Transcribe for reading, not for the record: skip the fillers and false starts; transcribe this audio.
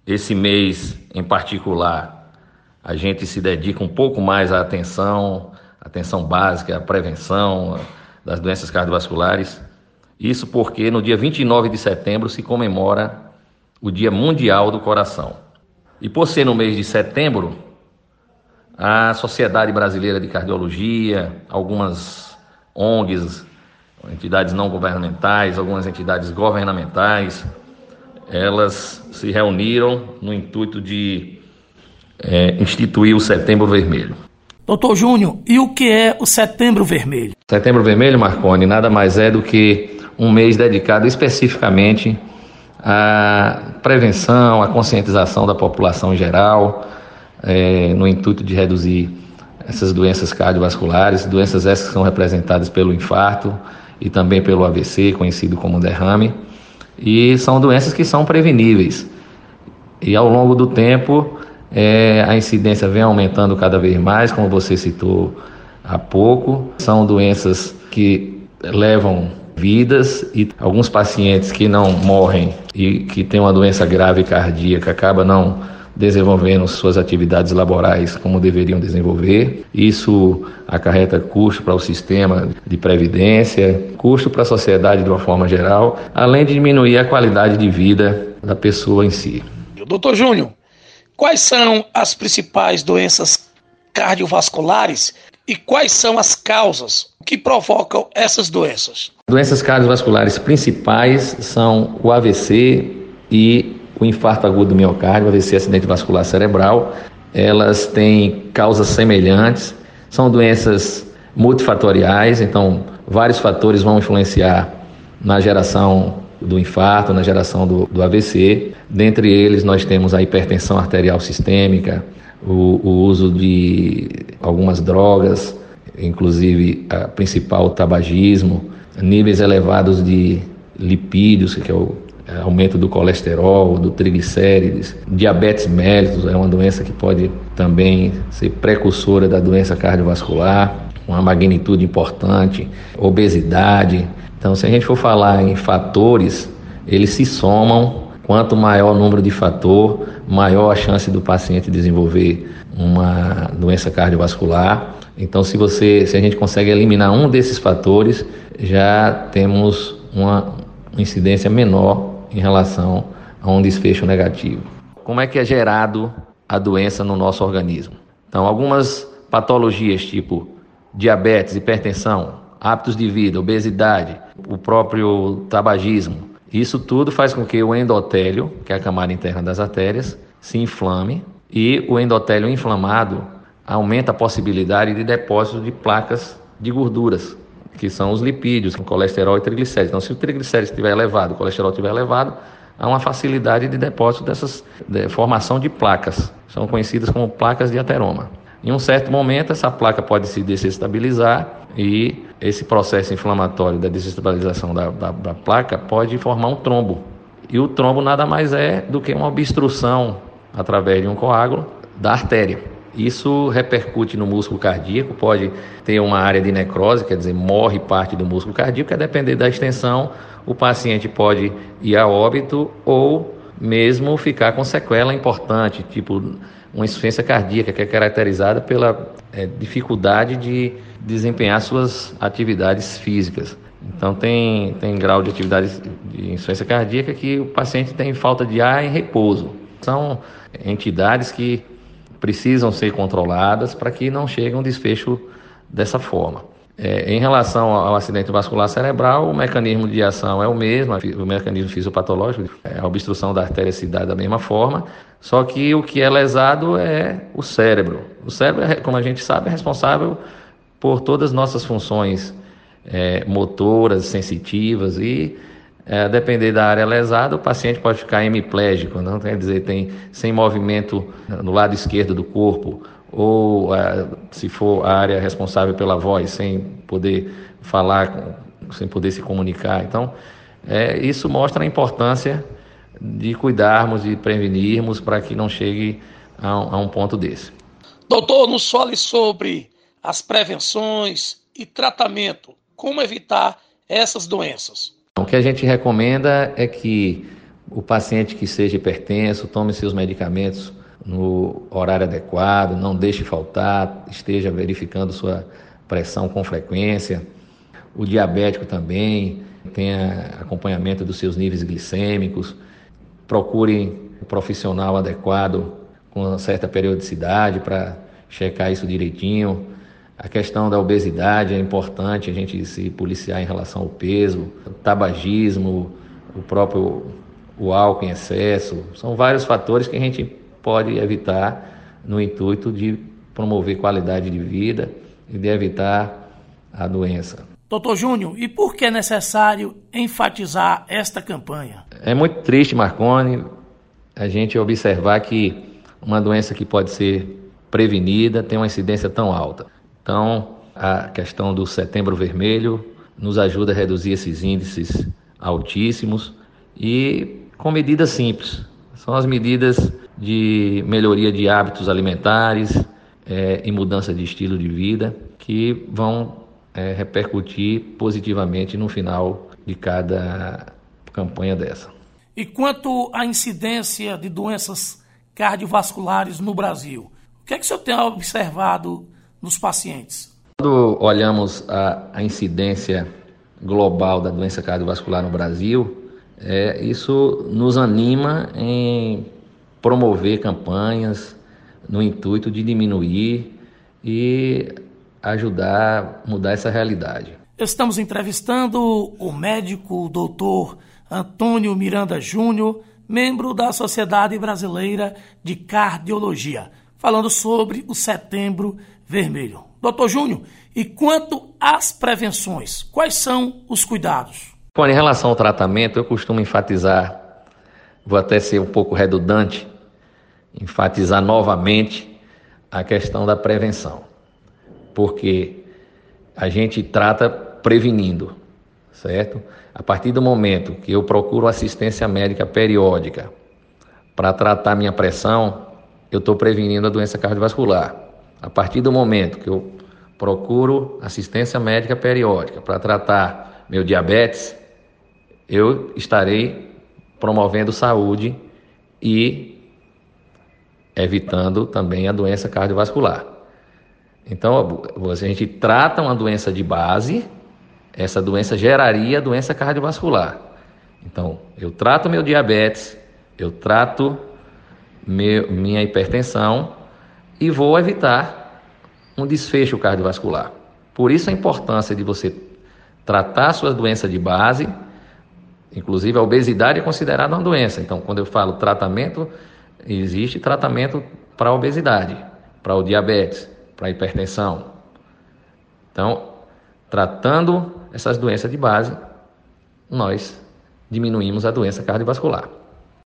esse mês em particular, a gente se dedica um pouco mais à atenção básica, à prevenção das doenças cardiovasculares. Isso porque no dia 29 de setembro se comemora o Dia Mundial do Coração. E por ser no mês de setembro, a Sociedade Brasileira de Cardiologia, algumas ONGs, entidades não governamentais, algumas entidades governamentais, elas se reuniram no intuito de instituir o Setembro Vermelho. Doutor Júnior, e o que é o Setembro Vermelho? Setembro Vermelho, Marconi, nada mais é do que um mês dedicado especificamente à prevenção, à conscientização da população em geral, no intuito de reduzir essas doenças cardiovasculares, doenças essas que são representadas pelo infarto e também pelo AVC, conhecido como derrame, e são doenças que são preveníveis. E ao longo do tempo, a incidência vem aumentando cada vez mais, como você citou há pouco. São doenças que levam vidas e alguns pacientes que não morrem e que têm uma doença grave cardíaca acabam não desenvolvendo suas atividades laborais como deveriam desenvolver. Isso acarreta custo para o sistema de previdência, custo para a sociedade de uma forma geral, além de diminuir a qualidade de vida da pessoa em si. Doutor Júnior, quais são as principais doenças cardiovasculares e quais são as causas que provocam essas doenças? Doenças cardiovasculares principais são o AVC e o infarto agudo do miocárdio, o AVC, acidente vascular cerebral. Elas têm causas semelhantes, são doenças multifatoriais, então vários fatores vão influenciar na geração do infarto, na geração do AVC. Dentre eles nós temos a hipertensão arterial sistêmica, o uso de algumas drogas, inclusive a principal, o tabagismo, níveis elevados de lipídios, que é o aumento do colesterol, do triglicérides, diabetes mellitus, é uma doença que pode também ser precursora da doença cardiovascular, uma magnitude importante, obesidade. Então, se a gente for falar em fatores, eles se somam. Quanto maior o número de fator, maior a chance do paciente desenvolver uma doença cardiovascular. Então, se a gente consegue eliminar um desses fatores, já temos uma incidência menor em relação a um desfecho negativo. Como é que é gerado a doença no nosso organismo? Então, algumas patologias tipo diabetes, hipertensão, hábitos de vida, obesidade, o próprio tabagismo, isso tudo faz com que o endotélio, que é a camada interna das artérias, se inflame, e o endotélio inflamado aumenta a possibilidade de depósito de placas de gorduras, que são os lipídios, colesterol e triglicéridos. Então, se o triglicérides estiver elevado, o colesterol estiver elevado, há uma facilidade de depósito formação de placas. São conhecidas como placas de ateroma. Em um certo momento, essa placa pode se desestabilizar e esse processo inflamatório da desestabilização da placa pode formar um trombo. E o trombo nada mais é do que uma obstrução através de um coágulo da artéria. Isso repercute no músculo cardíaco, pode ter uma área de necrose, quer dizer, morre parte do músculo cardíaco, a depender da extensão, o paciente pode ir a óbito ou mesmo ficar com sequela importante, tipo uma insuficiência cardíaca, que é caracterizada pela dificuldade de desempenhar suas atividades físicas. Então tem grau de atividade de insuficiência cardíaca que o paciente tem falta de ar em repouso. São entidades que precisam ser controladas para que não chegue a um desfecho dessa forma. Em relação ao acidente vascular cerebral, o mecanismo de ação é o mesmo, o mecanismo fisiopatológico, a obstrução da artéria se dá da mesma forma, só que o que é lesado é o cérebro. O cérebro, como a gente sabe, é responsável por todas as nossas funções motoras, sensitivas e, a depender da área lesada, o paciente pode ficar hemiplégico, não quer dizer, sem movimento no lado esquerdo do corpo, ou se for a área responsável pela voz, sem poder falar, sem poder se comunicar. Então, isso mostra a importância de cuidarmos e prevenirmos para que não chegue a um ponto desse. Doutor, nos fale sobre as prevenções e tratamento, como evitar essas doenças. O que a gente recomenda é que o paciente que seja hipertenso tome seus medicamentos no horário adequado, não deixe faltar, esteja verificando sua pressão com frequência. O diabético também tenha acompanhamento dos seus níveis glicêmicos. Procure um profissional adequado com uma certa periodicidade para checar isso direitinho. A questão da obesidade é importante a gente se policiar em relação ao peso, o tabagismo, o álcool em excesso. São vários fatores que a gente pode evitar no intuito de promover qualidade de vida e de evitar a doença. Doutor Júnior, e por que é necessário enfatizar esta campanha? É muito triste, Marconi, a gente observar que uma doença que pode ser prevenida tem uma incidência tão alta. Então, a questão do Setembro Vermelho nos ajuda a reduzir esses índices altíssimos e com medidas simples. São as medidas de melhoria de hábitos alimentares e mudança de estilo de vida que vão repercutir positivamente no final de cada campanha dessa. E quanto à incidência de doenças cardiovasculares no Brasil, o que é que o senhor tem observado nos pacientes? Quando olhamos a incidência global da doença cardiovascular no Brasil, isso nos anima em promover campanhas no intuito de diminuir e ajudar a mudar essa realidade. Estamos entrevistando o médico doutor Antônio Miranda Júnior, membro da Sociedade Brasileira de Cardiologia, falando sobre o Setembro Vermelho. Doutor Júnior, e quanto às prevenções, quais são os cuidados? Bom, em relação ao tratamento, eu costumo enfatizar, vou até ser um pouco redundante, enfatizar novamente a questão da prevenção, porque a gente trata prevenindo, certo? A partir do momento que eu procuro assistência médica periódica para tratar minha pressão, eu estou prevenindo a doença cardiovascular. A partir do momento que eu procuro assistência médica periódica para tratar meu diabetes, eu estarei promovendo saúde e evitando também a doença cardiovascular. Então, a gente trata uma doença de base, essa doença geraria doença cardiovascular. Então, eu trato meu diabetes, eu trato minha hipertensão e vou evitar um desfecho cardiovascular. Por isso a importância de você tratar a sua doença de base, inclusive a obesidade é considerada uma doença. Então, quando eu falo tratamento, existe tratamento para a obesidade, para o diabetes, para a hipertensão. Então, tratando essas doenças de base, nós diminuímos a doença cardiovascular.